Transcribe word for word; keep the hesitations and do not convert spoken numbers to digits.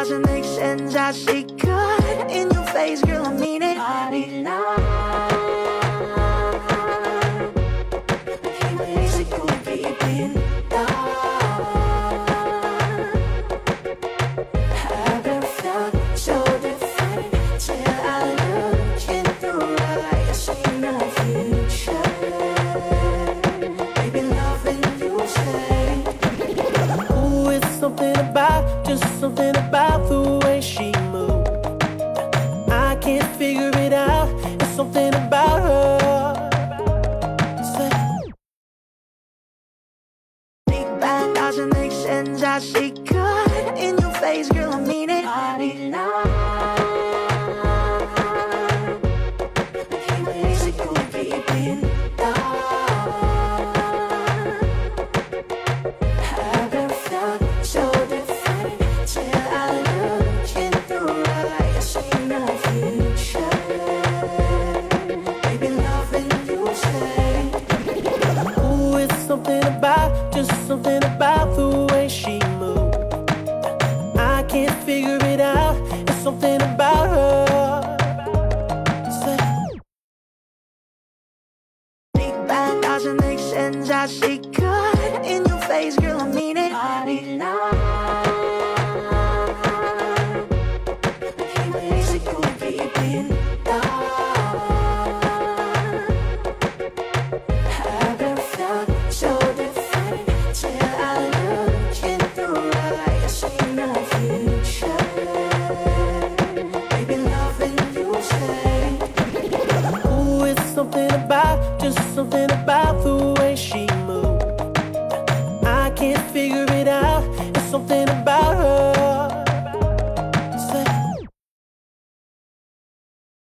doesn't make sense. I see God in your face, girl, I mean it. I need love. Something about the way she moves, I can't figure it out. It's something about her. Think back doesn't make sense. I see God in your face, girl, I mean it. I need love. Something about the way she moves, I can't figure it out. It's something about her. Think back doesn't make sense. I see God in your face, girl, I mean it. I need love. Something about, just something about the